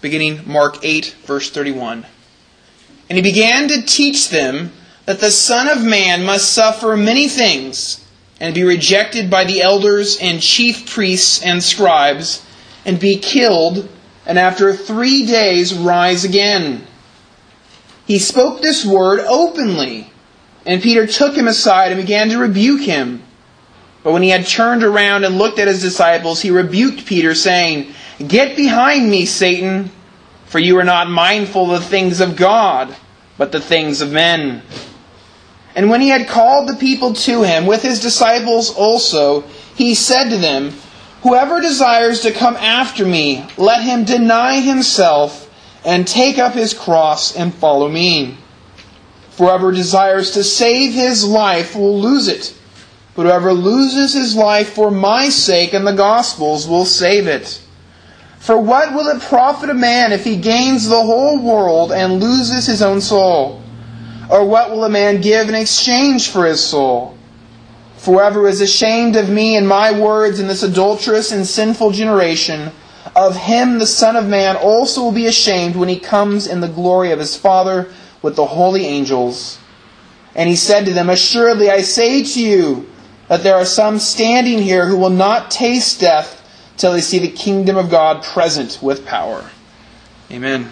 beginning Mark 8, verse 31. And he began to teach them that the Son of Man must suffer many things, and be rejected by the elders and chief priests and scribes, and be killed, and after 3 days rise again. He spoke this word openly, and Peter took him aside and began to rebuke him. But when he had turned around and looked at his disciples, he rebuked Peter, saying, "Get behind me, Satan, for you are not mindful of the things of God, but the things of men." And when he had called the people to him, with his disciples also, he said to them, "Whoever desires to come after me, let him deny himself and take up his cross and follow me. For whoever desires to save his life will lose it, but whoever loses his life for my sake and the gospel's will save it. For what will it profit a man if he gains the whole world and loses his own soul? Or what will a man give in exchange for his soul? For whoever is ashamed of me and my words in this adulterous and sinful generation, of him the Son of Man also will be ashamed when he comes in the glory of his Father with the holy angels." And he said to them, "Assuredly I say to you that there are some standing here who will not taste death till they see the kingdom of God present with power." Amen.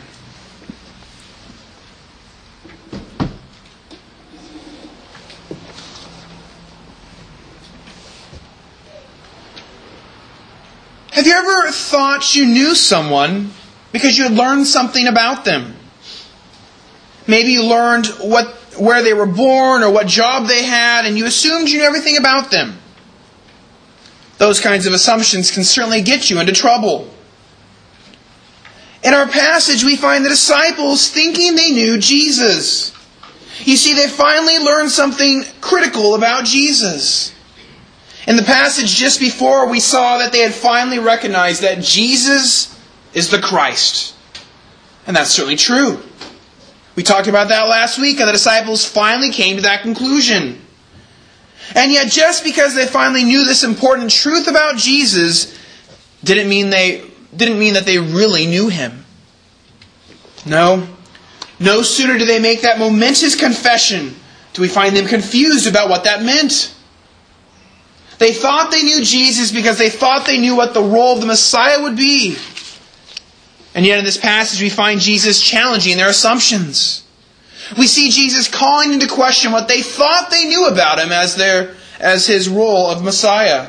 Have you ever thought you knew someone because you had learned something about them? Maybe you learned where they were born or what job they had, and you assumed you knew everything about them. Those kinds of assumptions can certainly get you into trouble. In our passage, we find the disciples thinking they knew Jesus. You see, they finally learned something critical about Jesus. In the passage just before, we saw that they had finally recognized that Jesus is the Christ. And that's certainly true. We talked about that last week, and the disciples finally came to that conclusion. And yet, just because they finally knew this important truth about Jesus, didn't mean that they really knew Him. No. No sooner do they make that momentous confession do we find them confused about what that meant. They thought they knew Jesus because they thought they knew what the role of the Messiah would be. And yet in this passage we find Jesus challenging their assumptions. We see Jesus calling into question what they thought they knew about Him as His role of Messiah.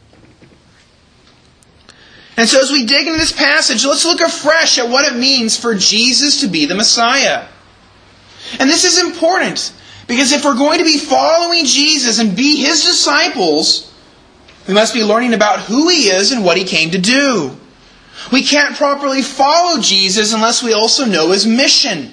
And so as we dig into this passage, let's look afresh at what it means for Jesus to be the Messiah. And this is important, because if we're going to be following Jesus and be His disciples, we must be learning about who He is and what He came to do. We can't properly follow Jesus unless we also know His mission.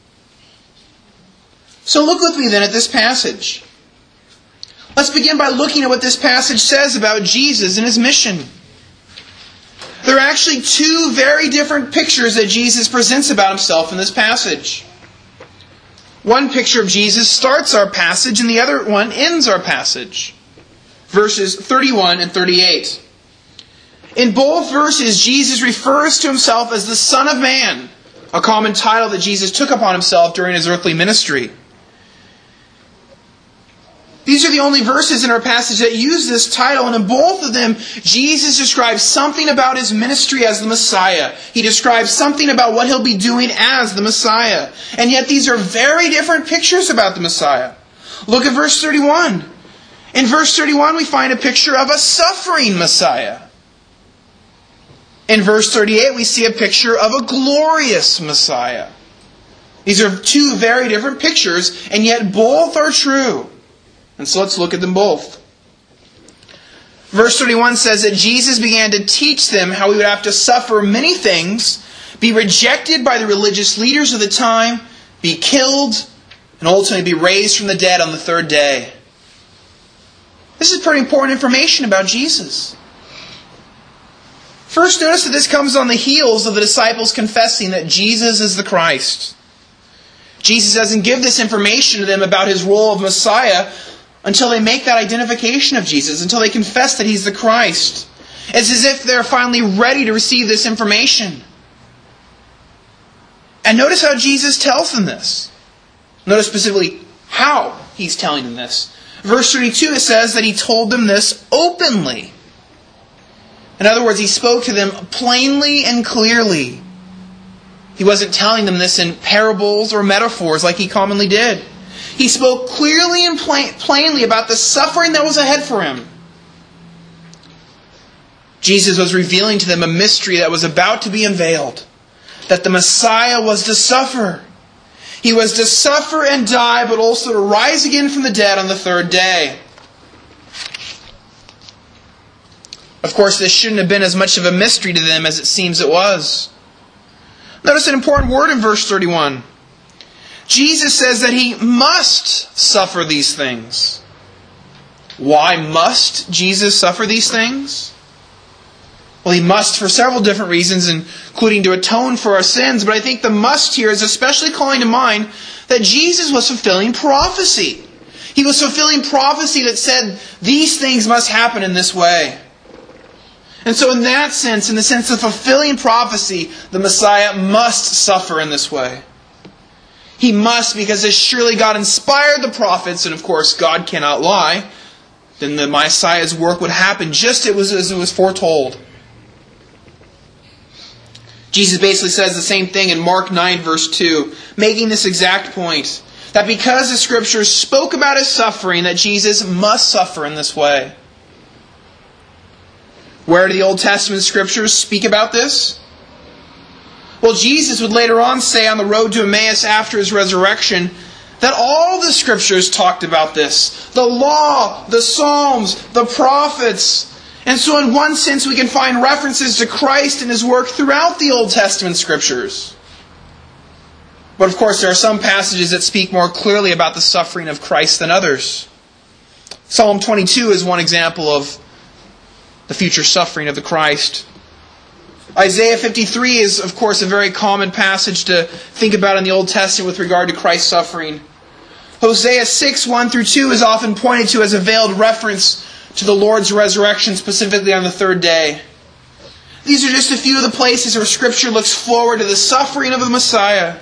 So look with me then at this passage. Let's begin by looking at what this passage says about Jesus and His mission. There are actually two very different pictures that Jesus presents about Himself in this passage. One picture of Jesus starts our passage and the other one ends our passage. Verses 31 and 38. In both verses, Jesus refers to Himself as the Son of Man, a common title that Jesus took upon Himself during His earthly ministry. These are the only verses in our passage that use this title, and in both of them, Jesus describes something about His ministry as the Messiah. He describes something about what He'll be doing as the Messiah. And yet these are very different pictures about the Messiah. Look at verse 31. In verse 31, we find a picture of a suffering Messiah. In verse 38, we see a picture of a glorious Messiah. These are two very different pictures, and yet both are true. And so let's look at them both. Verse 31 says that Jesus began to teach them how He would have to suffer many things, be rejected by the religious leaders of the time, be killed, and ultimately be raised from the dead on the third day. This is pretty important information about Jesus. First, notice that this comes on the heels of the disciples confessing that Jesus is the Christ. Jesus doesn't give this information to them about His role of Messiah until they make that identification of Jesus, until they confess that He's the Christ. It's as if they're finally ready to receive this information. And notice how Jesus tells them this. Notice specifically how he's telling them this. Verse 32, it says that he told them this openly. In other words, he spoke to them plainly and clearly. He wasn't telling them this in parables or metaphors like he commonly did. He spoke clearly and plainly about the suffering that was ahead for him. Jesus was revealing to them a mystery that was about to be unveiled. That the Messiah was to suffer. He was to suffer and die, but also to rise again from the dead on the third day. Of course, this shouldn't have been as much of a mystery to them as it seems it was. Notice an important word in verse 31. Jesus says that he must suffer these things. Why must Jesus suffer these things? Well, he must for several different reasons, including to atone for our sins. But I think the must here is especially calling to mind that Jesus was fulfilling prophecy. He was fulfilling prophecy that said these things must happen in this way. And so in that sense, in the sense of fulfilling prophecy, the Messiah must suffer in this way. He must, because as surely God inspired the prophets, and of course God cannot lie, then the Messiah's work would happen just as it was foretold. Jesus basically says the same thing in Mark 9 verse 2, making this exact point, that because the Scriptures spoke about his suffering, that Jesus must suffer in this way. Where do the Old Testament Scriptures speak about this? Well, Jesus would later on say on the road to Emmaus after his resurrection that all the Scriptures talked about this. The law, the Psalms, the prophets. And so in one sense we can find references to Christ and his work throughout the Old Testament Scriptures. But of course there are some passages that speak more clearly about the suffering of Christ than others. Psalm 22 is one example of the future suffering of the Christ. Isaiah 53 is, of course, a very common passage to think about in the Old Testament with regard to Christ's suffering. Hosea 6, 1 through 2 is often pointed to as a veiled reference to the Lord's resurrection, specifically on the third day. These are just a few of the places where Scripture looks forward to the suffering of the Messiah.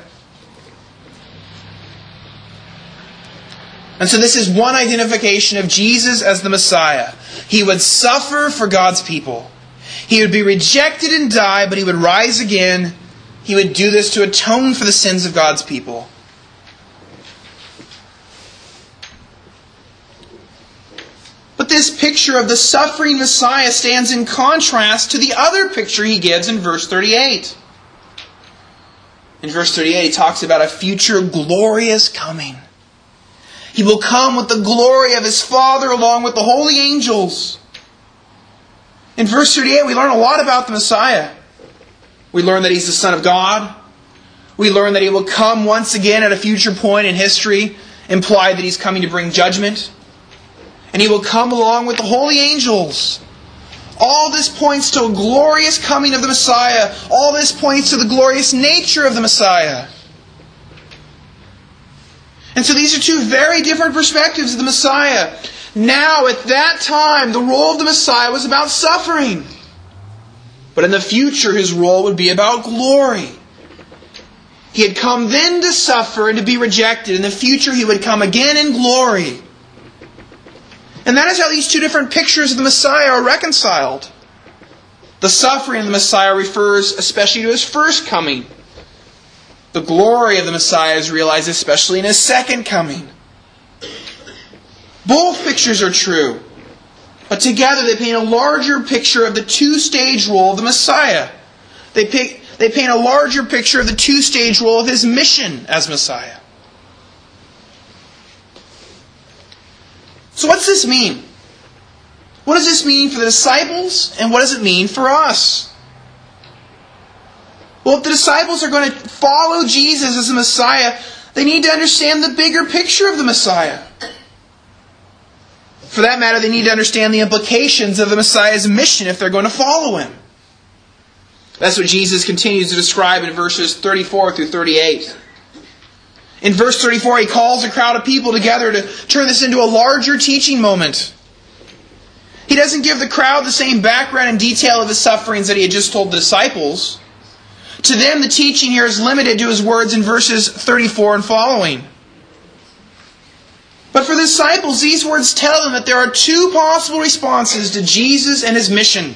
And so this is one identification of Jesus as the Messiah. He would suffer for God's people. He would be rejected and die, but he would rise again. He would do this to atone for the sins of God's people. But this picture of the suffering Messiah stands in contrast to the other picture he gives in verse 38. In verse 38, he talks about a future glorious coming. He will come with the glory of his Father along with the holy angels. In verse 38, we learn a lot about the Messiah. We learn that he's the Son of God. We learn that he will come once again at a future point in history, implied that he's coming to bring judgment. And he will come along with the holy angels. All this points to a glorious coming of the Messiah. All this points to the glorious nature of the Messiah. And so these are two very different perspectives of the Messiah. Now, at that time, the role of the Messiah was about suffering. But in the future, his role would be about glory. He had come then to suffer and to be rejected. In the future, he would come again in glory. And that is how these two different pictures of the Messiah are reconciled. The suffering of the Messiah refers especially to his first coming. The glory of the Messiah is realized especially in his second coming. Both pictures are true, but together they paint a larger picture of the two-stage role of the Messiah. They paint a larger picture of the two-stage role of his mission as Messiah. So what's this mean? What does this mean for the disciples, and what does it mean for us? Well, if the disciples are going to follow Jesus as the Messiah, they need to understand the bigger picture of the Messiah. For that matter, they need to understand the implications of the Messiah's mission if they're going to follow him. That's what Jesus continues to describe in verses 34 through 38. In verse 34, he calls a crowd of people together to turn this into a larger teaching moment. He doesn't give the crowd the same background and detail of his sufferings that he had just told the disciples. To them, the teaching here is limited to his words in verses 34 and following. But for the disciples, these words tell them that there are two possible responses to Jesus and his mission.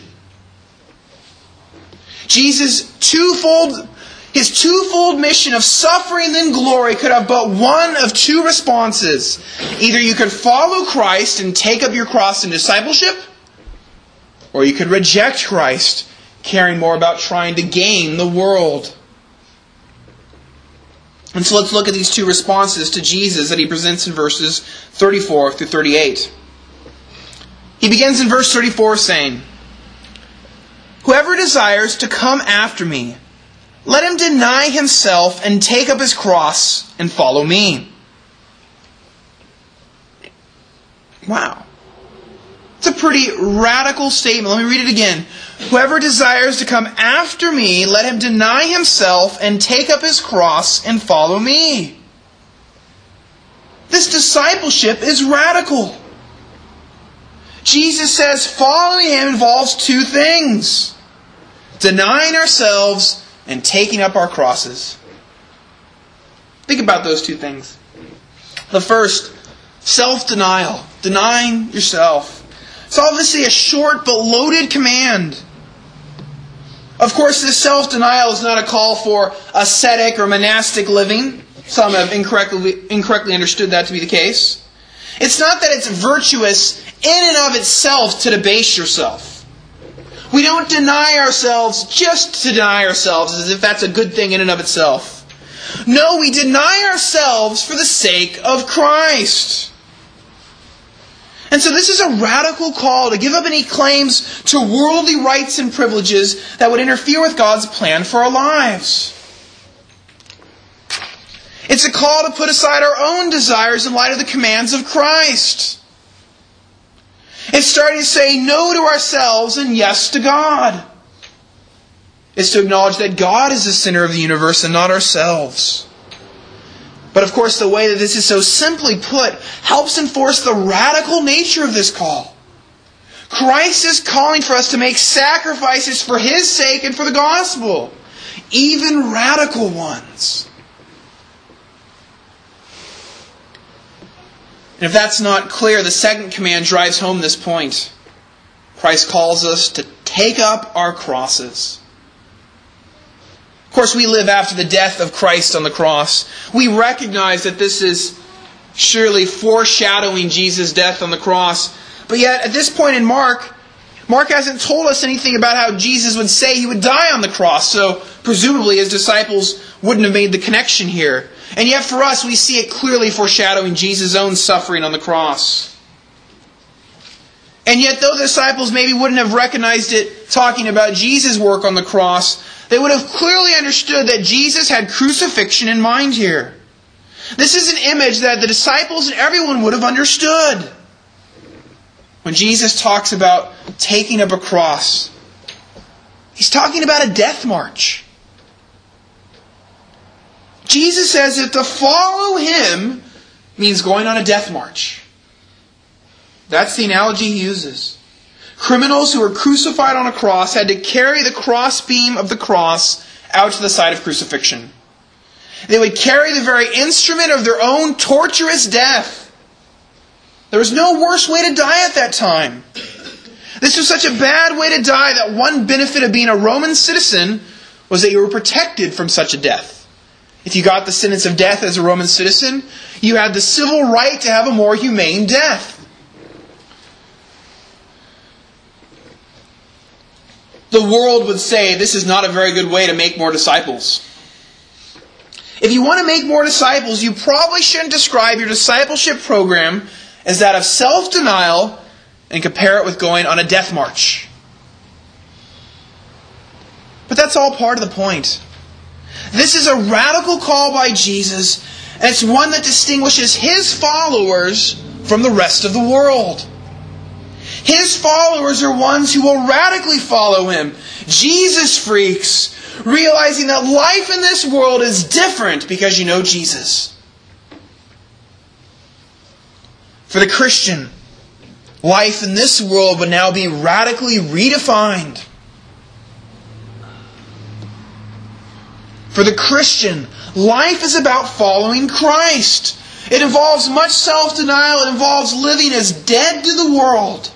His twofold mission of suffering and glory could have but one of two responses. Either you could follow Christ and take up your cross in discipleship, or you could reject Christ, caring more about trying to gain the world. And so let's look at these two responses to Jesus that he presents in verses 34 through 38. He begins in verse 34 saying, "Whoever desires to come after me, let him deny himself and take up his cross and follow me." Wow. It's a pretty radical statement. Let me read it again. "Whoever desires to come after me, let him deny himself and take up his cross and follow me." This discipleship is radical. Jesus says following him involves two things: denying ourselves and taking up our crosses. Think about those two things. The first, self-denial. Denying yourself. It's obviously a short but loaded command. Of course, this self-denial is not a call for ascetic or monastic living. Some have incorrectly understood that to be the case. It's not that it's virtuous in and of itself to debase yourself. We don't deny ourselves just to deny ourselves as if that's a good thing in and of itself. No, we deny ourselves for the sake of Christ. And so this is a radical call to give up any claims to worldly rights and privileges that would interfere with God's plan for our lives. It's a call to put aside our own desires in light of the commands of Christ. It's starting to say no to ourselves and yes to God. It's to acknowledge that God is the center of the universe and not ourselves. But of course, the way that this is so simply put helps enforce the radical nature of this call. Christ is calling for us to make sacrifices for His sake and for the gospel, even radical ones. And if that's not clear, the second command drives home this point. Christ calls us to take up our crosses. Of course, we live after the death of Christ on the cross. We recognize that this is surely foreshadowing Jesus' death on the cross. But yet, at this point in Mark hasn't told us anything about how Jesus would say He would die on the cross. So, presumably, His disciples wouldn't have made the connection here. And yet, for us, we see it clearly foreshadowing Jesus' own suffering on the cross. And yet, though the disciples maybe wouldn't have recognized it talking about Jesus' work on the cross, they would have clearly understood that Jesus had crucifixion in mind here. This is an image that the disciples and everyone would have understood. When Jesus talks about taking up a cross, He's talking about a death march. Jesus says that to follow Him means going on a death march. That's the analogy He uses. Criminals who were crucified on a cross had to carry the crossbeam of the cross out to the site of crucifixion. They would carry the very instrument of their own torturous death. There was no worse way to die at that time. This was such a bad way to die that one benefit of being a Roman citizen was that you were protected from such a death. If you got the sentence of death as a Roman citizen, you had the civil right to have a more humane death. The world would say this is not a very good way to make more disciples. If you want to make more disciples, you probably shouldn't describe your discipleship program as that of self-denial and compare it with going on a death march. But that's all part of the point. This is a radical call by Jesus, and it's one that distinguishes His followers from the rest of the world. His followers are ones who will radically follow Him. Jesus freaks, realizing that life in this world is different because you know Jesus. For the Christian, life in this world would now be radically redefined. For the Christian, life is about following Christ. It involves much self-denial. It involves living as dead to the world.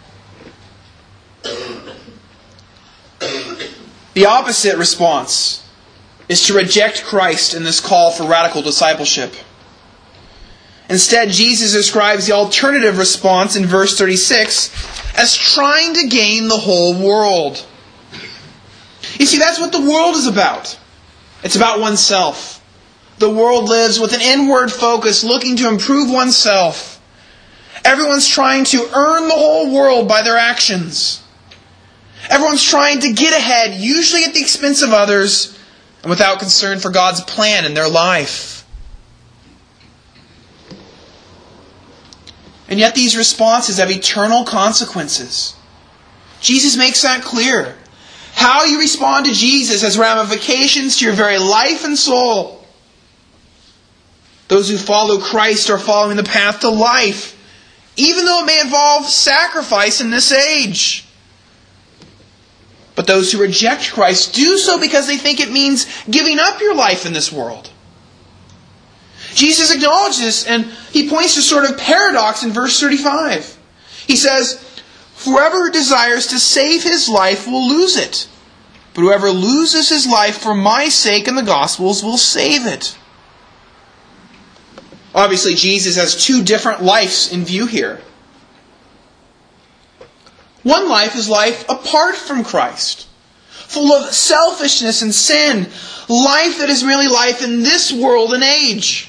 The opposite response is to reject Christ in this call for radical discipleship. Instead, Jesus describes the alternative response in verse 36 as trying to gain the whole world. You see, that's what the world is about. It's about oneself. The world lives with an inward focus, looking to improve oneself. Everyone's trying to earn the whole world by their actions. Everyone's trying to get ahead, usually at the expense of others, and without concern for God's plan in their life. And yet these responses have eternal consequences. Jesus makes that clear. How you respond to Jesus has ramifications to your very life and soul. Those who follow Christ are following the path to life, even though it may involve sacrifice in this age. But those who reject Christ do so because they think it means giving up your life in this world. Jesus acknowledges this, and he points to sort of paradox in verse 35. He says, "Whoever desires to save his life will lose it. But whoever loses his life for my sake and the gospel's will save it." Obviously, Jesus has two different lives in view here. One life is life apart from Christ, full of selfishness and sin, life that is merely life in this world and age.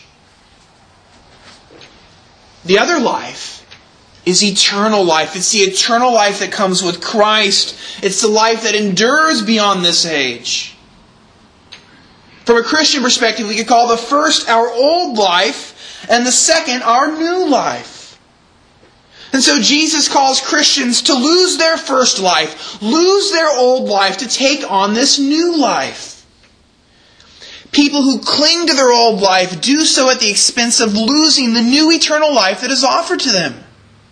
The other life is eternal life. It's the eternal life that comes with Christ. It's the life that endures beyond this age. From a Christian perspective, we could call the first our old life and the second our new life. And so Jesus calls Christians to lose their first life, lose their old life to take on this new life. People who cling to their old life do so at the expense of losing the new eternal life that is offered to them.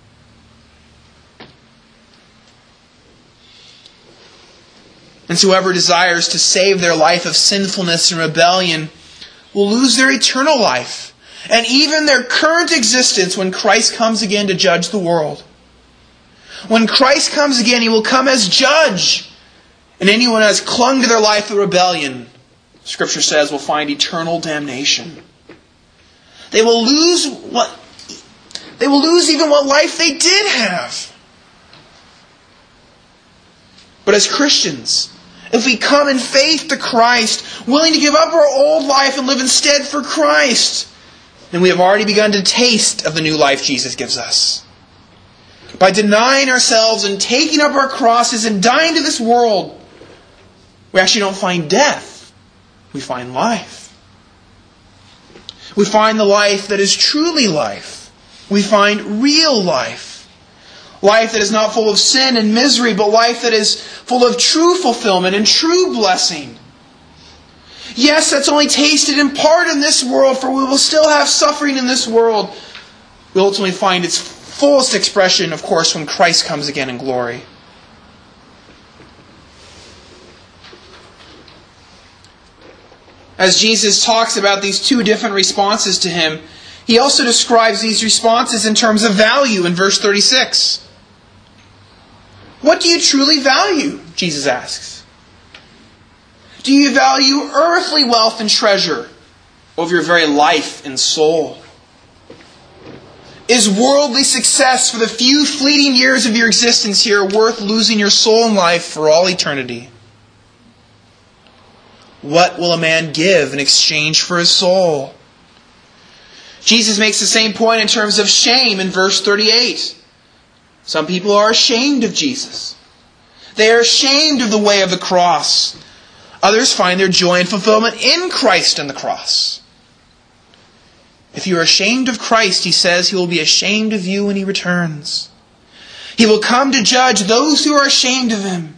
And so whoever desires to save their life of sinfulness and rebellion will lose their eternal life and even their current existence when Christ comes again to judge the world. When Christ comes again, He will come as judge. And anyone who has clung to their life of rebellion, Scripture says, will find eternal damnation. They will lose even what life they did have. But as Christians, if we come in faith to Christ, willing to give up our old life and live instead for Christ, then we have already begun to taste of the new life Jesus gives us. By denying ourselves and taking up our crosses and dying to this world, we actually don't find death. We find life. We find the life that is truly life. We find real life. Life that is not full of sin and misery, but life that is full of true fulfillment and true blessing. Yes, that's only tasted in part in this world, for we will still have suffering in this world. We'll ultimately find its fullest expression, of course, when Christ comes again in glory. As Jesus talks about these two different responses to Him, He also describes these responses in terms of value in verse 36. What do you truly value? Jesus asks. Do you value earthly wealth and treasure over your very life and soul? Is worldly success for the few fleeting years of your existence here worth losing your soul and life for all eternity? What will a man give in exchange for his soul? Jesus makes the same point in terms of shame in verse 38. Some people are ashamed of Jesus. They are ashamed of the way of the cross. Others find their joy and fulfillment in Christ and the cross. If you are ashamed of Christ, He says, He will be ashamed of you when He returns. He will come to judge those who are ashamed of Him.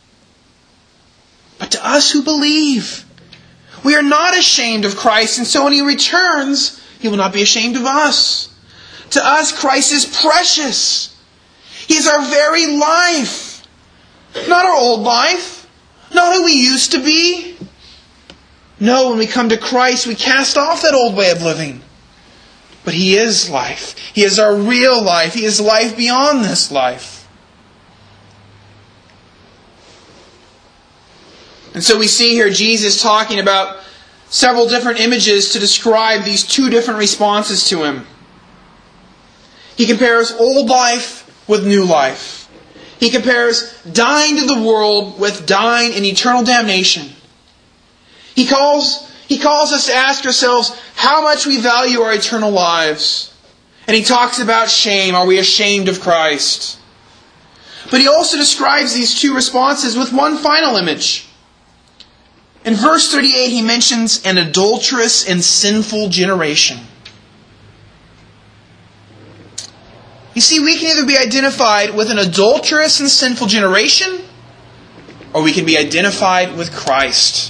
But to us who believe, we are not ashamed of Christ, and so when He returns, He will not be ashamed of us. To us, Christ is precious. He is our very life. Not our old life. Not who we used to be. No, when we come to Christ, we cast off that old way of living. But He is life. He is our real life. He is life beyond this life. And so we see here Jesus talking about several different images to describe these two different responses to Him. He compares old life with new life. He compares dying to the world with dying in eternal damnation. He calls us to ask ourselves how much we value our eternal lives. And He talks about shame. Are we ashamed of Christ? But He also describes these two responses with one final image. In verse 38, He mentions an adulterous and sinful generation. You see, we can either be identified with an adulterous and sinful generation, or we can be identified with Christ.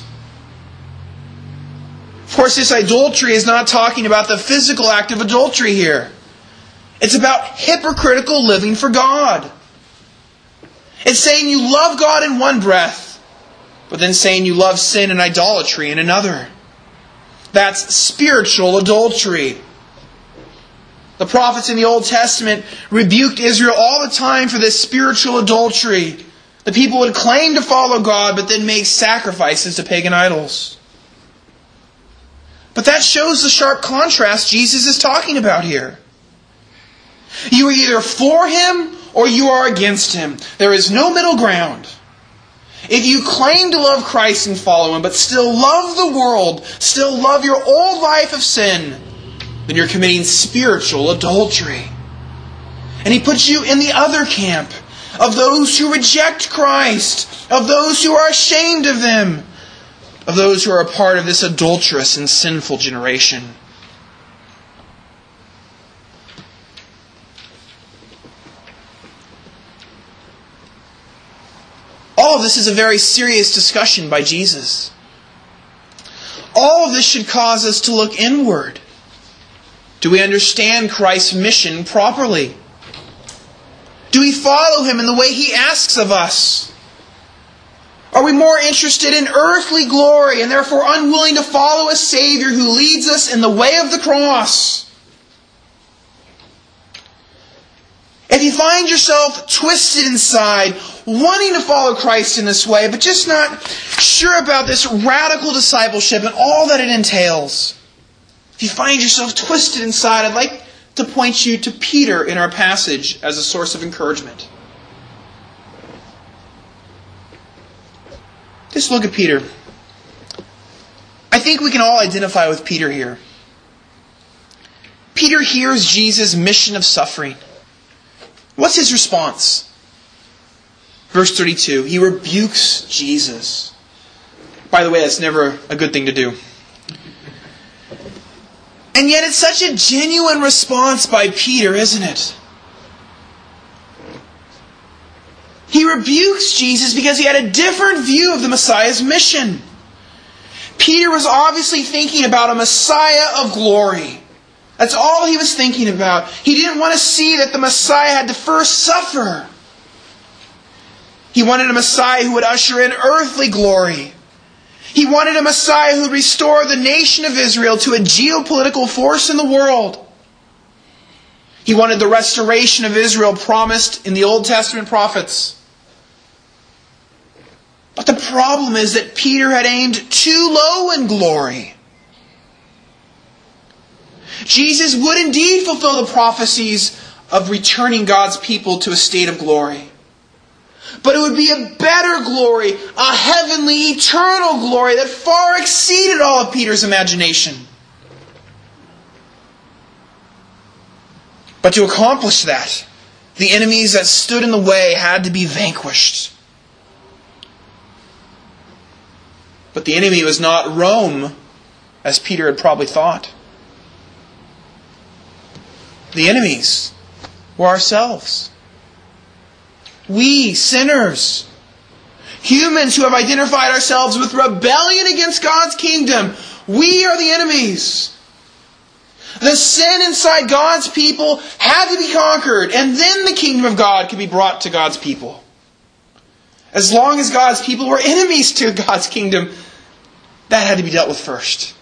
Of course, this adultery is not talking about the physical act of adultery here. It's about hypocritical living for God. It's saying you love God in one breath, but then saying you love sin and idolatry in another. That's spiritual adultery. The prophets in the Old Testament rebuked Israel all the time for this spiritual adultery. The people would claim to follow God, but then make sacrifices to pagan idols. But that shows the sharp contrast Jesus is talking about here. You are either for Him or you are against Him. There is no middle ground. If you claim to love Christ and follow Him, but still love the world, still love your old life of sin, then you're committing spiritual adultery. And He puts you in the other camp of those who reject Christ, of those who are ashamed of Him, of those who are a part of this adulterous and sinful generation. All of this is a very serious discussion by Jesus. All of this should cause us to look inward. Do we understand Christ's mission properly? Do we follow Him in the way He asks of us? Are we more interested in earthly glory and therefore unwilling to follow a Savior who leads us in the way of the cross? If you find yourself twisted inside, wanting to follow Christ in this way, but just not sure about this radical discipleship and all that it entails, if you find yourself twisted inside, I'd like to point you to Peter in our passage as a source of encouragement. Just look at Peter. I think we can all identify with Peter here. Peter hears Jesus' mission of suffering. What's his response? Verse 32, he rebukes Jesus. By the way, that's never a good thing to do. And yet it's such a genuine response by Peter, isn't it? He rebukes Jesus because he had a different view of the Messiah's mission. Peter was obviously thinking about a Messiah of glory. That's all he was thinking about. He didn't want to see that the Messiah had to first suffer. He wanted a Messiah who would usher in earthly glory. He wanted a Messiah who would restore the nation of Israel to a geopolitical force in the world. He wanted the restoration of Israel promised in the Old Testament prophets. But the problem is that Peter had aimed too low in glory. Jesus would indeed fulfill the prophecies of returning God's people to a state of glory. But it would be a better glory, a heavenly, eternal glory that far exceeded all of Peter's imagination. But to accomplish that, the enemies that stood in the way had to be vanquished. But the enemy was not Rome, as Peter had probably thought. The enemies were ourselves. We, sinners, humans who have identified ourselves with rebellion against God's kingdom, we are the enemies. The sin inside God's people had to be conquered, and then the kingdom of God could be brought to God's people. As long as God's people were enemies to God's kingdom, That had to be dealt with first.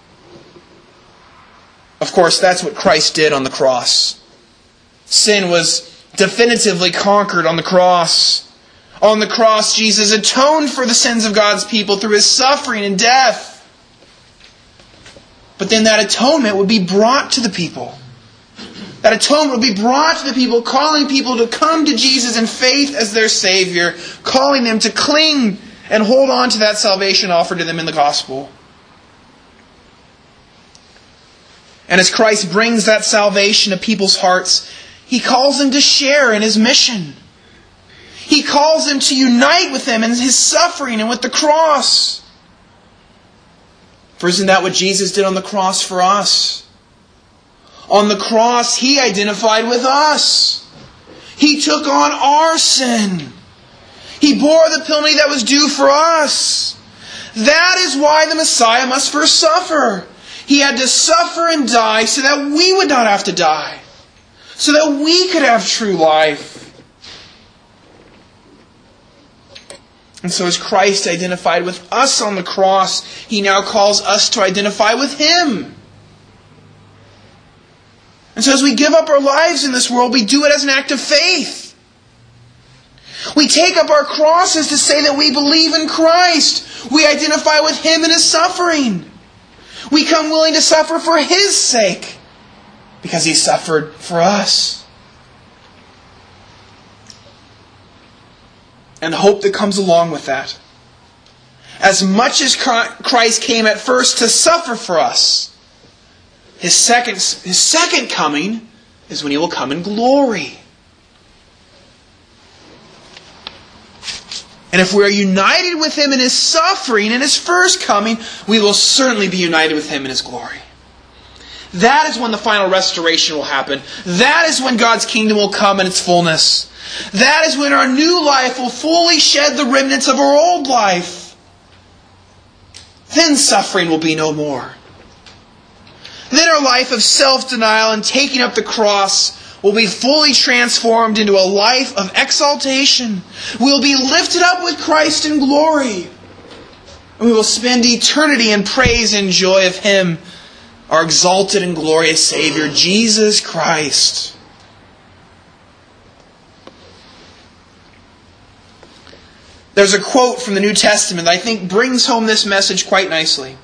Of course, that's what Christ did on the cross. Sin was definitively conquered on the cross. On the cross, Jesus atoned for the sins of God's people through His suffering and death. But then that atonement would be brought to the people. That atonement would be brought to the people, calling people to come to Jesus in faith as their Savior, calling them to cling and hold on to that salvation offered to them in the gospel. And as Christ brings that salvation to people's hearts, He calls them to share in His mission. He calls them to unite with Him in His suffering and with the cross. For isn't that what Jesus did on the cross for us? On the cross, He identified with us. He took on our sin. He bore the penalty that was due for us. That is why the Messiah must first suffer. He had to suffer and die so that we would not have to die. So that we could have true life. And so as Christ identified with us on the cross, He now calls us to identify with Him. And so as we give up our lives in this world, we do it as an act of faith. We take up our crosses to say that we believe in Christ. We identify with Him in His suffering. We come willing to suffer for His sake, because He suffered for us. And the hope that comes along with that. As much as Christ came at first to suffer for us, His second coming is when He will come in glory. And if we are united with Him in His suffering, in His first coming, we will certainly be united with Him in His glory. That is when the final restoration will happen. That is when God's kingdom will come in its fullness. That is when our new life will fully shed the remnants of our old life. Then suffering will be no more. Then our life of self-denial and taking up the cross will be fully transformed into a life of exaltation. We will be lifted up with Christ in glory. And we will spend eternity in praise and joy of Him, our exalted and glorious Savior, Jesus Christ. There's a quote from the New Testament that I think brings home this message quite nicely.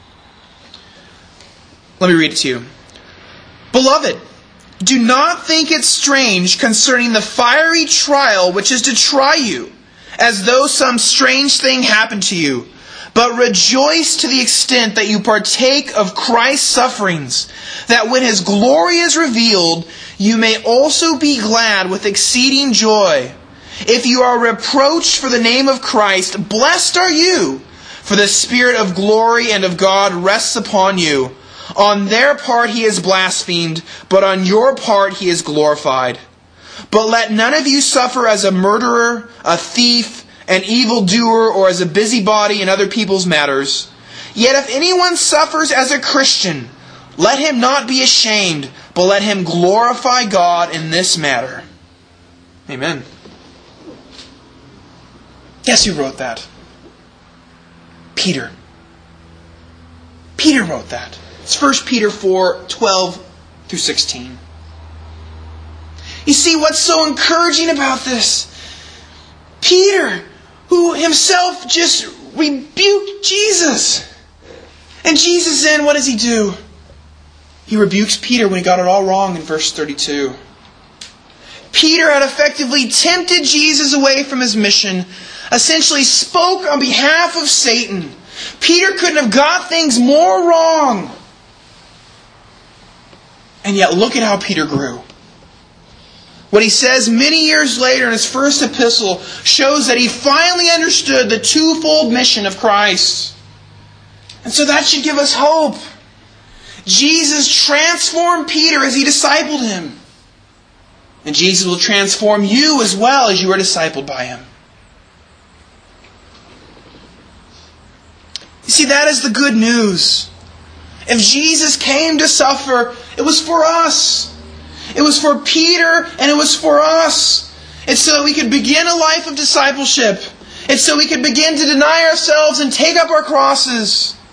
Let me read it to you. Beloved, do not think it strange concerning the fiery trial which is to try you, as though some strange thing happened to you. But rejoice to the extent that you partake of Christ's sufferings, that when His glory is revealed, you may also be glad with exceeding joy. If you are reproached for the name of Christ, blessed are you, for the Spirit of glory and of God rests upon you. On their part He is blasphemed, but on your part He is glorified. But let none of you suffer as a murderer, a thief, an evildoer, or as a busybody in other people's matters. Yet if anyone suffers as a Christian, let him not be ashamed, but let him glorify God in this matter. Amen. Guess who wrote that? Peter. Peter wrote that. It's 1 Peter 4, 12 through 16. You see what's so encouraging about this? Peter, who himself just rebuked Jesus. And Jesus then, what does He do? He rebukes Peter when he got it all wrong in verse 32. Peter had effectively tempted Jesus away from His mission, essentially spoke on behalf of Satan. Peter couldn't have got things more wrong. And yet look at how Peter grew. What he says many years later in his first epistle shows that he finally understood the twofold mission of Christ. And so that should give us hope. Jesus transformed Peter as He discipled him. And Jesus will transform you as well as you are discipled by Him. You see, that is the good news. If Jesus came to suffer, it was for us. It was for Peter and it was for us. It's so that we could begin a life of discipleship. It's so we could begin to deny ourselves and take up our crosses.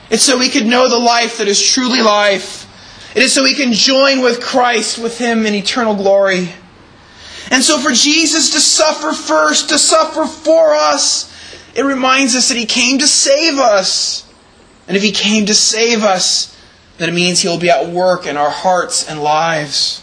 It's so we could know the life that is truly life. It is so we can join with Christ, with Him in eternal glory. And so for Jesus to suffer first, to suffer for us, it reminds us that He came to save us. And if He came to save us, then it means He will be at work in our hearts and lives.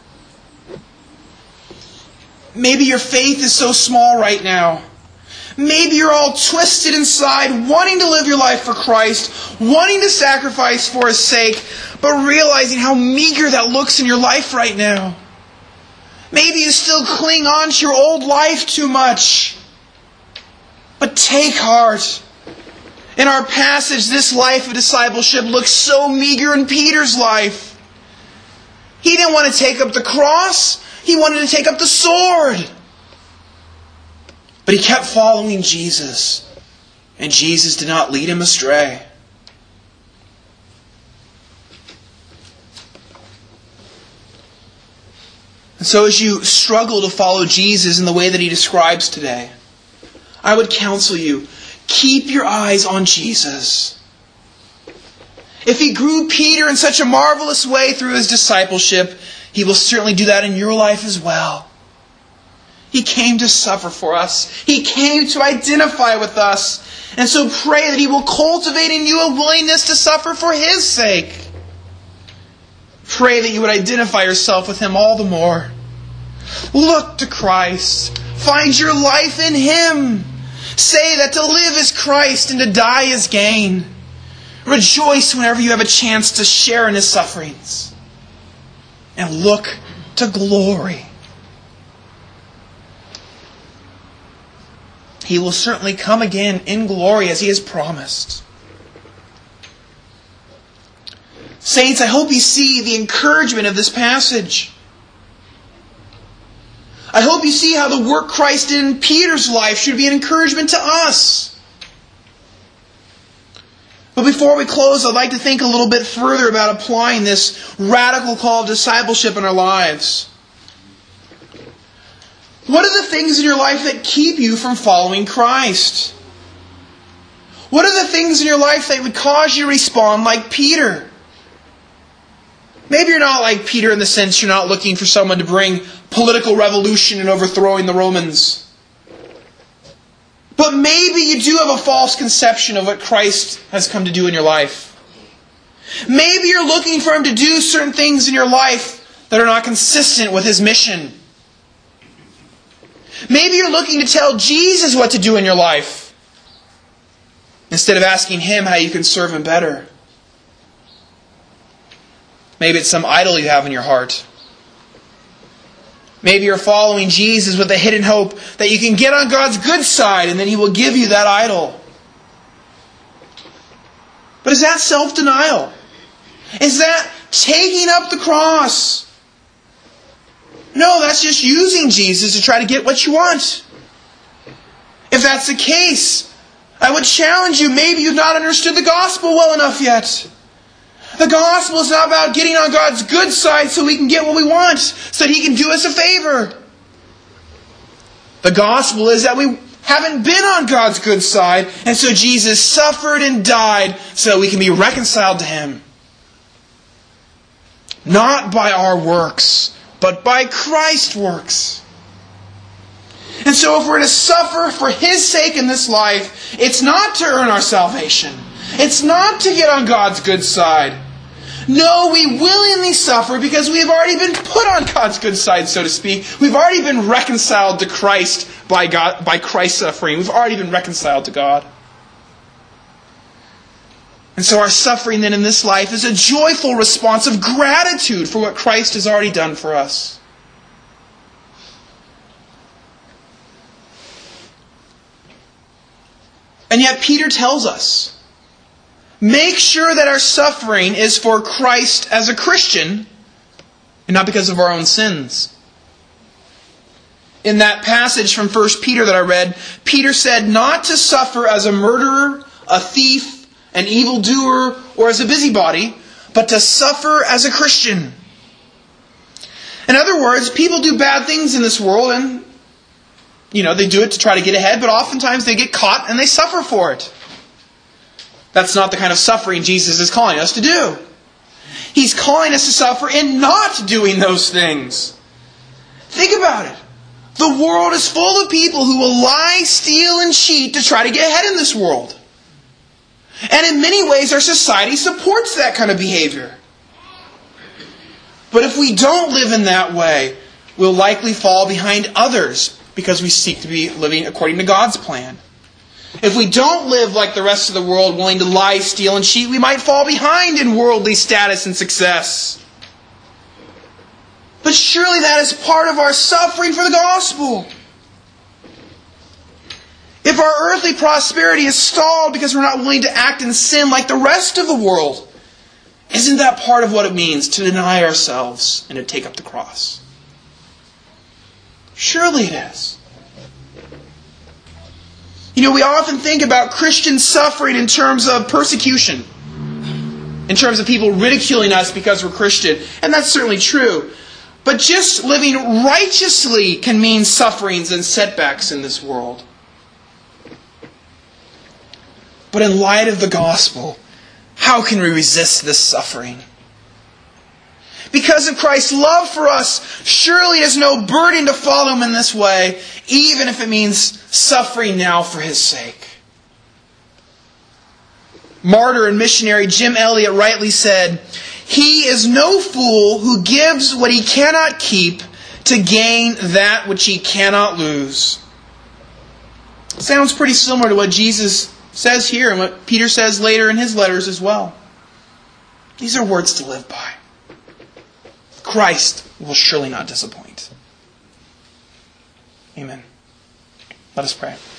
Maybe your faith is so small right now. Maybe you're all twisted inside, wanting to live your life for Christ, wanting to sacrifice for His sake, but realizing how meager that looks in your life right now. Maybe you still cling on to your old life too much. But take heart. In our passage, this life of discipleship looks so meager in Peter's life. He didn't want to take up the cross. He wanted to take up the sword. But he kept following Jesus. And Jesus did not lead him astray. And so as you struggle to follow Jesus in the way that He describes today, I would counsel you, keep your eyes on Jesus. If He grew Peter in such a marvelous way through His discipleship, He will certainly do that in your life as well. He came to suffer for us. He came to identify with us. And so pray that He will cultivate in you a willingness to suffer for His sake. Pray that you would identify yourself with Him all the more. Look to Christ. Find your life in Him. Say that to live is Christ and to die is gain. Rejoice whenever you have a chance to share in His sufferings. And look to glory. He will certainly come again in glory as He has promised. Saints, I hope you see the encouragement of this passage. I hope you see how the work Christ did in Peter's life should be an encouragement to us. But before we close, I'd like to think a little bit further about applying this radical call of discipleship in our lives. What are the things in your life that keep you from following Christ? What are the things in your life that would cause you to respond like Peter? Maybe you're not like Peter in the sense you're not looking for someone to bring political revolution and overthrowing the Romans. But maybe you do have a false conception of what Christ has come to do in your life. Maybe you're looking for Him to do certain things in your life that are not consistent with His mission. Maybe you're looking to tell Jesus what to do in your life instead of asking Him how you can serve Him better. Maybe it's some idol you have in your heart. Maybe you're following Jesus with a hidden hope that you can get on God's good side and then He will give you that idol. But is that self-denial? Is that taking up the cross? No, that's just using Jesus to try to get what you want. If that's the case, I would challenge you, maybe you've not understood the gospel well enough yet. The gospel is not about getting on God's good side so we can get what we want, so that He can do us a favor. The gospel is that we haven't been on God's good side, and so Jesus suffered and died so that we can be reconciled to Him. Not by our works, but by Christ's works. And so if we're to suffer for His sake in this life, it's not to earn our salvation. It's not to get on God's good side. No, we willingly suffer because we have already been put on God's good side, so to speak. We've already been reconciled to Christ by Christ's suffering. We've already been reconciled to God. And so our suffering then in this life is a joyful response of gratitude for what Christ has already done for us. And yet Peter tells us, make sure that our suffering is for Christ as a Christian and not because of our own sins. In that passage from 1 Peter that I read, Peter said not to suffer as a murderer, a thief, an evildoer, or as a busybody, but to suffer as a Christian. In other words, people do bad things in this world and they do it to try to get ahead, but oftentimes they get caught and they suffer for it. That's not the kind of suffering Jesus is calling us to do. He's calling us to suffer in not doing those things. Think about it. The world is full of people who will lie, steal, and cheat to try to get ahead in this world. And in many ways, our society supports that kind of behavior. But if we don't live in that way, we'll likely fall behind others because we seek to be living according to God's plan. If we don't live like the rest of the world, willing to lie, steal, and cheat, we might fall behind in worldly status and success. But surely that is part of our suffering for the gospel. If our earthly prosperity is stalled because we're not willing to act in sin like the rest of the world, isn't that part of what it means to deny ourselves and to take up the cross? Surely it is. We often think about Christian suffering in terms of persecution, in terms of people ridiculing us because we're Christian, and that's certainly true. But just living righteously can mean sufferings and setbacks in this world. But in light of the gospel, how can we resist this suffering? Because of Christ's love for us, surely it is no burden to follow Him in this way, even if it means suffering now for His sake. Martyr and missionary Jim Elliot rightly said, "He is no fool who gives what he cannot keep to gain that which he cannot lose." Sounds pretty similar to what Jesus says here and what Peter says later in his letters as well. These are words to live by. Christ will surely not disappoint. Amen. Let us pray.